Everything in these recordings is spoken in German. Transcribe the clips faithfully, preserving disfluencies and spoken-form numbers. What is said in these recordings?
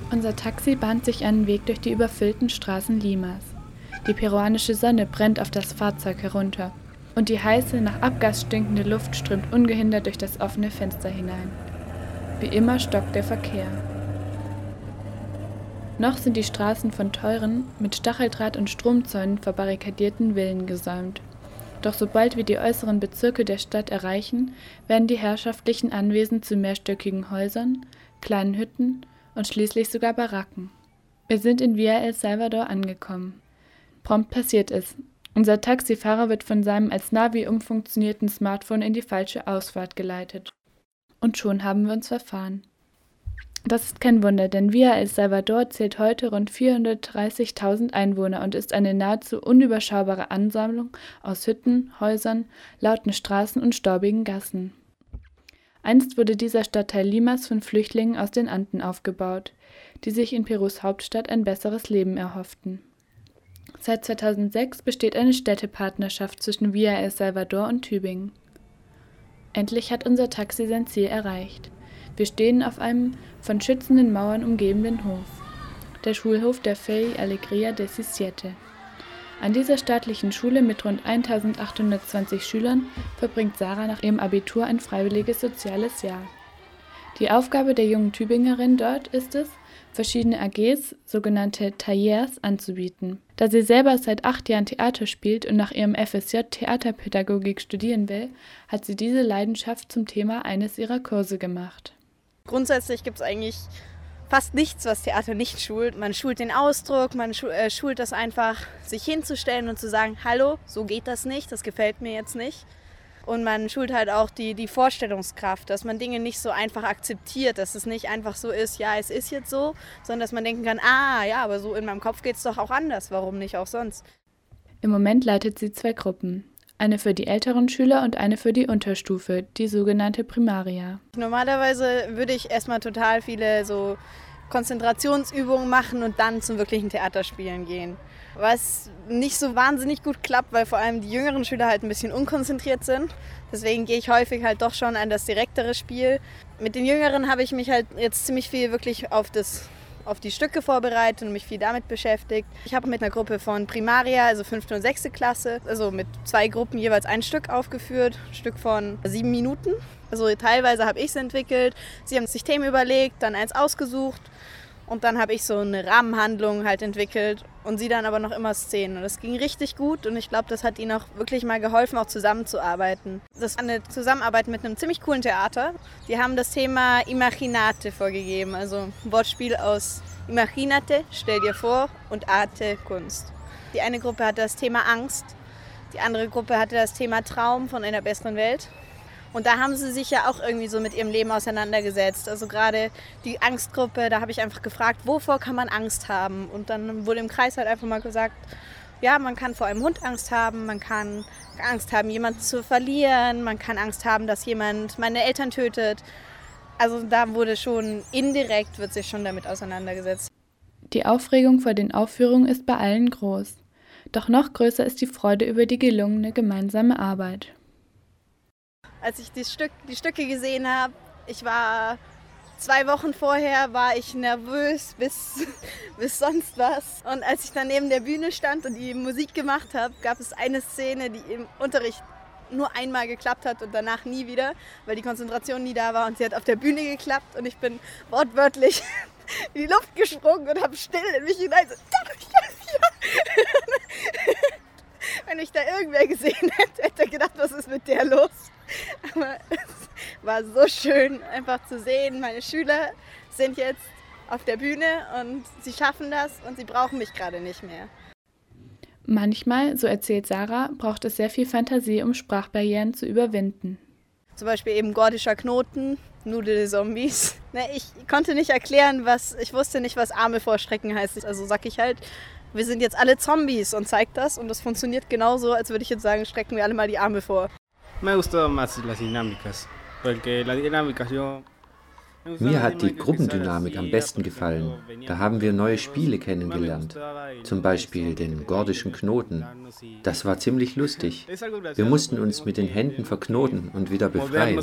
Unser Taxi bahnt sich einen Weg durch die überfüllten Straßen Limas. Die peruanische Sonne brennt auf das Fahrzeug herunter und die heiße, nach Abgas stinkende Luft strömt ungehindert durch das offene Fenster hinein. Wie immer stockt der Verkehr. Noch sind die Straßen von teuren, mit Stacheldraht und Stromzäunen verbarrikadierten Villen gesäumt. Doch sobald wir die äußeren Bezirke der Stadt erreichen, werden die herrschaftlichen Anwesen zu mehrstöckigen Häusern, kleinen Hütten und schließlich sogar Baracken. Wir sind in Villa El Salvador angekommen. Prompt passiert es. Unser Taxifahrer wird von seinem als Navi umfunktionierten Smartphone in die falsche Ausfahrt geleitet. Und schon haben wir uns verfahren. Das ist kein Wunder, denn Villa El Salvador zählt heute rund vierhundertdreißigtausend Einwohner und ist eine nahezu unüberschaubare Ansammlung aus Hütten, Häusern, lauten Straßen und staubigen Gassen. Einst wurde dieser Stadtteil Limas von Flüchtlingen aus den Anden aufgebaut, die sich in Perus Hauptstadt ein besseres Leben erhofften. Seit zweitausendsechs besteht eine Städtepartnerschaft zwischen Villa El Salvador und Tübingen. Endlich hat unser Taxi sein Ziel erreicht. Wir stehen auf einem von schützenden Mauern umgebenen Hof, der Schulhof der Fey Alegría diecisiete. An dieser staatlichen Schule mit rund eintausendachthundertzwanzig Schülern verbringt Sarah nach ihrem Abitur ein freiwilliges soziales Jahr. Die Aufgabe der jungen Tübingerin dort ist es, verschiedene A Gs, sogenannte Talleres, anzubieten. Da sie selber seit acht Jahren Theater spielt und nach ihrem F S J Theaterpädagogik studieren will, hat sie diese Leidenschaft zum Thema eines ihrer Kurse gemacht. Grundsätzlich gibt es eigentlich fast nichts, was Theater nicht schult. Man schult den Ausdruck, man schult das einfach, sich hinzustellen und zu sagen, hallo, so geht das nicht, das gefällt mir jetzt nicht. Und man schult halt auch die, die Vorstellungskraft, dass man Dinge nicht so einfach akzeptiert, dass es nicht einfach so ist, ja, es ist jetzt so, sondern dass man denken kann, ah, ja, aber so in meinem Kopf geht es doch auch anders, warum nicht auch sonst? Im Moment leitet sie zwei Gruppen. Eine für die älteren Schüler und eine für die Unterstufe, die sogenannte Primaria. Normalerweise würde ich erstmal total viele so Konzentrationsübungen machen und dann zum wirklichen Theaterspielen gehen. Was nicht so wahnsinnig gut klappt, weil vor allem die jüngeren Schüler halt ein bisschen unkonzentriert sind. Deswegen gehe ich häufig halt doch schon an das direktere Spiel. Mit den Jüngeren habe ich mich halt jetzt ziemlich viel wirklich auf das auf die Stücke vorbereitet und mich viel damit beschäftigt. Ich habe mit einer Gruppe von Primaria, also fünfte und sechste Klasse, also mit zwei Gruppen jeweils ein Stück aufgeführt, ein Stück von sieben Minuten. Also teilweise habe ich es entwickelt, sie haben sich Themen überlegt, dann eins ausgesucht und dann habe ich so eine Rahmenhandlung halt entwickelt und sie dann aber noch immer Szenen. Und das ging richtig gut und ich glaube, das hat ihnen auch wirklich mal geholfen, auch zusammenzuarbeiten. Das war eine Zusammenarbeit mit einem ziemlich coolen Theater. Die haben das Thema Imaginate vorgegeben, also ein Wortspiel aus Imaginate, stell dir vor, und Arte, Kunst. Die eine Gruppe hatte das Thema Angst, die andere Gruppe hatte das Thema Traum von einer besseren Welt. Und da haben sie sich ja auch irgendwie so mit ihrem Leben auseinandergesetzt. Also gerade die Angstgruppe, da habe ich einfach gefragt, wovor kann man Angst haben? Und dann wurde im Kreis halt einfach mal gesagt, ja, man kann vor einem Hund Angst haben, man kann Angst haben, jemanden zu verlieren, man kann Angst haben, dass jemand meine Eltern tötet. Also da wurde schon indirekt, wird sich schon damit auseinandergesetzt. Die Aufregung vor den Aufführungen ist bei allen groß. Doch noch größer ist die Freude über die gelungene gemeinsame Arbeit. Als ich die, Stück, die Stücke gesehen habe, ich war zwei Wochen vorher, war ich nervös bis, bis sonst was. Und als ich dann neben der Bühne stand und die Musik gemacht habe, gab es eine Szene, die im Unterricht nur einmal geklappt hat und danach nie wieder, weil die Konzentration nie da war und sie hat auf der Bühne geklappt und ich bin wortwörtlich in die Luft gesprungen und habe still in mich hinein so, ja, ja, ja. Wenn mich da irgendwer gesehen hätte, hätte er gedacht, was ist mit der los? Aber es war so schön, einfach zu sehen, meine Schüler sind jetzt auf der Bühne und sie schaffen das und sie brauchen mich gerade nicht mehr. Manchmal, so erzählt Sarah, braucht es sehr viel Fantasie, um Sprachbarrieren zu überwinden. Zum Beispiel eben gordischer Knoten, Nude de Zombies. Ich konnte nicht erklären, was, ich wusste nicht, was Arme vorstrecken heißt. Also sag ich halt, wir sind jetzt alle Zombies und zeigt das und das funktioniert genauso, als würde ich jetzt sagen, strecken wir alle mal die Arme vor. Me gustó más las dinámicas, porque las dinámicas yo Mir hat die Gruppendynamik am besten gefallen. Da haben wir neue Spiele kennengelernt, zum Beispiel den gordischen Knoten. Das war ziemlich lustig. Wir mussten uns mit den Händen verknoten und wieder befreien.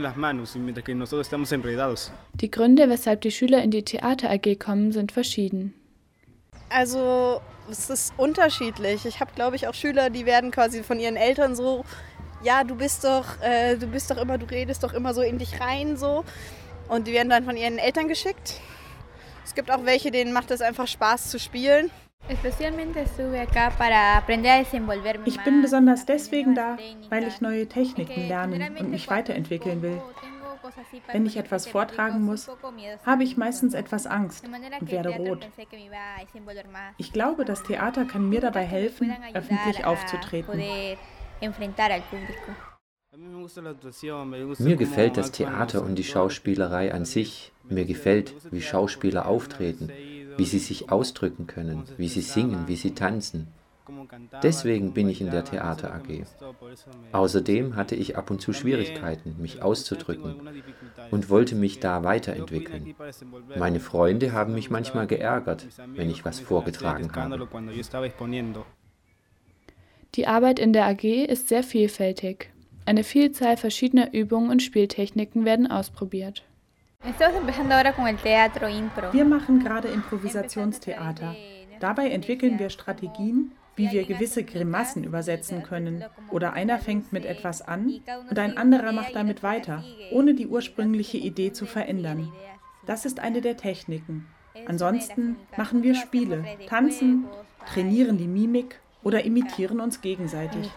Die Gründe, weshalb die Schüler in die Theater-A G kommen, sind verschieden. Also es ist unterschiedlich. Ich habe, glaube ich, auch Schüler, die werden quasi von ihren Eltern so, ja, du bist doch, äh, du bist doch immer, du redest doch immer so in dich rein so. Und die werden dann von ihren Eltern geschickt. Es gibt auch welche, denen macht es einfach Spaß zu spielen. Ich bin besonders deswegen da, weil ich neue Techniken lernen und mich weiterentwickeln will. Wenn ich etwas vortragen muss, habe ich meistens etwas Angst und werde rot. Ich glaube, das Theater kann mir dabei helfen, öffentlich aufzutreten. Mir gefällt das Theater und die Schauspielerei an sich. Mir gefällt, wie Schauspieler auftreten, wie sie sich ausdrücken können, wie sie singen, wie sie tanzen. Deswegen bin ich in der Theater-A G. Außerdem hatte ich ab und zu Schwierigkeiten, mich auszudrücken und wollte mich da weiterentwickeln. Meine Freunde haben mich manchmal geärgert, wenn ich was vorgetragen habe. Die Arbeit in der A G ist sehr vielfältig. Eine Vielzahl verschiedener Übungen und Spieltechniken werden ausprobiert. Wir machen gerade Improvisationstheater. Dabei entwickeln wir Strategien, wie wir gewisse Grimassen übersetzen können. Oder einer fängt mit etwas an und ein anderer macht damit weiter, ohne die ursprüngliche Idee zu verändern. Das ist eine der Techniken. Ansonsten machen wir Spiele, tanzen, trainieren die Mimik oder imitieren uns gegenseitig.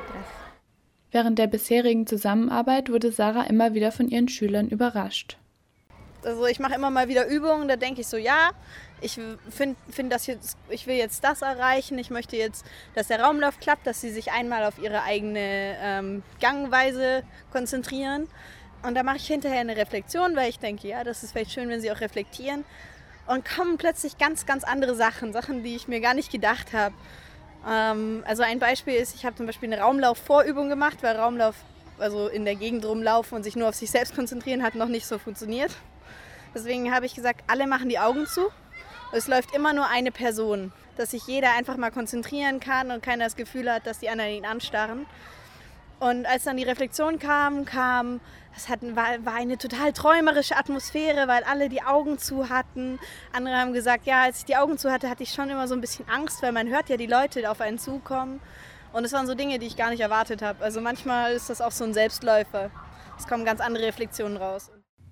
Während der bisherigen Zusammenarbeit wurde Sarah immer wieder von ihren Schülern überrascht. Also ich mache immer mal wieder Übungen, da denke ich so, ja, ich finde find das jetzt, ich will jetzt das erreichen, ich möchte jetzt, dass der Raumlauf klappt, dass sie sich einmal auf ihre eigene ähm, Gangweise konzentrieren. Und da mache ich hinterher eine Reflexion, weil ich denke, ja, das ist vielleicht schön, wenn sie auch reflektieren. Und kommen plötzlich ganz, ganz andere Sachen, Sachen, die ich mir gar nicht gedacht habe. Ähm, also ein Beispiel ist, ich habe zum Beispiel eine Raumlauf-Vorübung gemacht, weil Raumlauf, also in der Gegend rumlaufen und sich nur auf sich selbst konzentrieren, hat noch nicht so funktioniert. Deswegen habe ich gesagt, alle machen die Augen zu. Es läuft immer nur eine Person, dass sich jeder einfach mal konzentrieren kann und keiner das Gefühl hat, dass die anderen ihn anstarren. Und als dann die Reflexion kam, kam es hat, war, war eine total träumerische Atmosphäre, weil alle die Augen zu hatten. Andere haben gesagt, ja, als ich die Augen zu hatte, hatte ich schon immer so ein bisschen Angst, weil man hört ja die Leute auf einen zukommen. Und es waren so Dinge, die ich gar nicht erwartet habe. Also manchmal ist das auch so ein Selbstläufer. Es kommen ganz andere Reflexionen raus.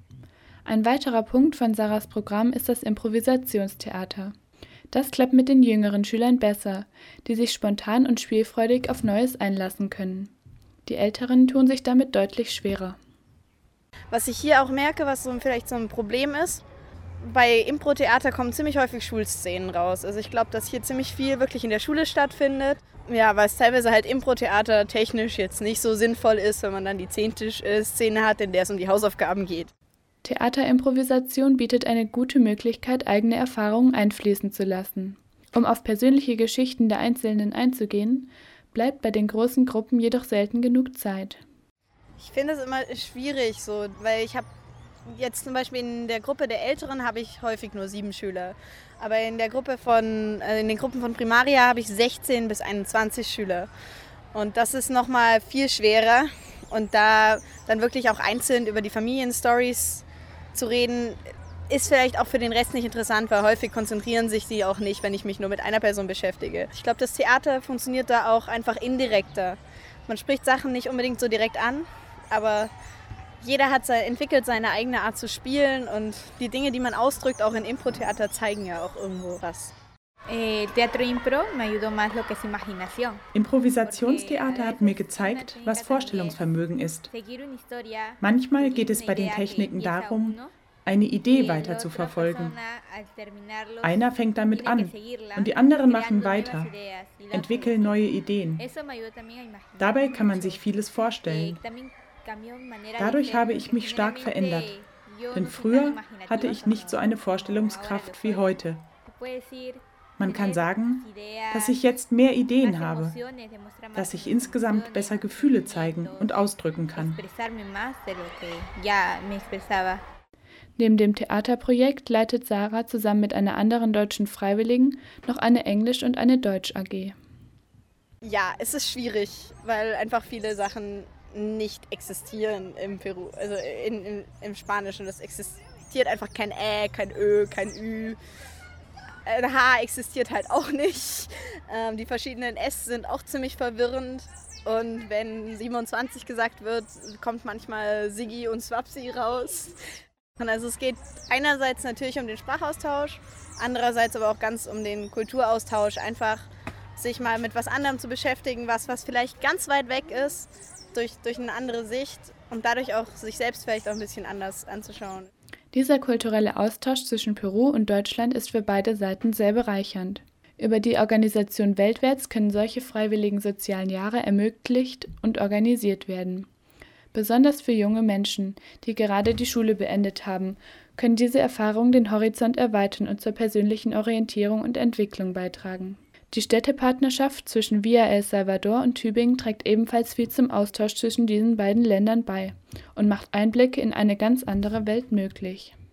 Ein weiterer Punkt von Sarahs Programm ist das Improvisationstheater. Das klappt mit den jüngeren Schülern besser, die sich spontan und spielfreudig auf Neues einlassen können. Die Älteren tun sich damit deutlich schwerer. Was ich hier auch merke, was so vielleicht so ein Problem ist, bei Impro-Theater kommen ziemlich häufig Schulszenen raus. Also ich glaube, dass hier ziemlich viel wirklich in der Schule stattfindet. Ja, weil es teilweise halt Impro-Theater technisch jetzt nicht so sinnvoll ist, wenn man dann die zehnte Szene hat, in der es um die Hausaufgaben geht. Theaterimprovisation bietet eine gute Möglichkeit, eigene Erfahrungen einfließen zu lassen. Um auf persönliche Geschichten der Einzelnen einzugehen, bleibt bei den großen Gruppen jedoch selten genug Zeit. Ich finde es immer schwierig, so, weil ich habe jetzt zum Beispiel in der Gruppe der Älteren habe ich häufig nur sieben Schüler. Aber in der Gruppe von, äh, in den Gruppen von Primaria habe ich sechzehn bis einundzwanzig Schüler. Und das ist nochmal viel schwerer. Und da dann wirklich auch einzeln über die Familienstories zu reden, ist vielleicht auch für den Rest nicht interessant, weil häufig konzentrieren sich die auch nicht, wenn ich mich nur mit einer Person beschäftige. Ich glaube, das Theater funktioniert da auch einfach indirekter. Man spricht Sachen nicht unbedingt so direkt an, aber jeder hat, entwickelt seine eigene Art zu spielen und die Dinge, die man ausdrückt, auch in Impro-Theater, zeigen ja auch irgendwo was. Improvisationstheater hat mir gezeigt, was Vorstellungsvermögen ist. Manchmal geht es bei den Techniken darum, eine Idee weiter zu verfolgen. Einer fängt damit an und die anderen machen weiter, entwickeln neue Ideen. Dabei kann man sich vieles vorstellen. Dadurch habe ich mich stark verändert, denn früher hatte ich nicht so eine Vorstellungskraft wie heute. Man kann sagen, dass ich jetzt mehr Ideen habe, dass ich insgesamt besser Gefühle zeigen und ausdrücken kann. Neben dem Theaterprojekt leitet Sarah zusammen mit einer anderen deutschen Freiwilligen noch eine Englisch- und eine Deutsch-A G. Ja, es ist schwierig, weil einfach viele Sachen nicht existieren im Peru, also in, in, im Spanischen. Das existiert einfach kein Ä, kein Ö, kein Ü. Ein H existiert halt auch nicht. Ähm, die verschiedenen S sind auch ziemlich verwirrend. Und wenn siebenundzwanzig gesagt wird, kommt manchmal Siggi und Swapsi raus. Und also es geht einerseits natürlich um den Sprachaustausch, andererseits aber auch ganz um den Kulturaustausch. Einfach sich mal mit was anderem zu beschäftigen, was, was vielleicht ganz weit weg ist, durch, durch eine andere Sicht und dadurch auch sich selbst vielleicht auch ein bisschen anders anzuschauen. Dieser kulturelle Austausch zwischen Peru und Deutschland ist für beide Seiten sehr bereichernd. Über die Organisation Weltwärts können solche freiwilligen sozialen Jahre ermöglicht und organisiert werden. Besonders für junge Menschen, die gerade die Schule beendet haben, können diese Erfahrungen den Horizont erweitern und zur persönlichen Orientierung und Entwicklung beitragen. Die Städtepartnerschaft zwischen Villa El Salvador und Tübingen trägt ebenfalls viel zum Austausch zwischen diesen beiden Ländern bei und macht Einblicke in eine ganz andere Welt möglich.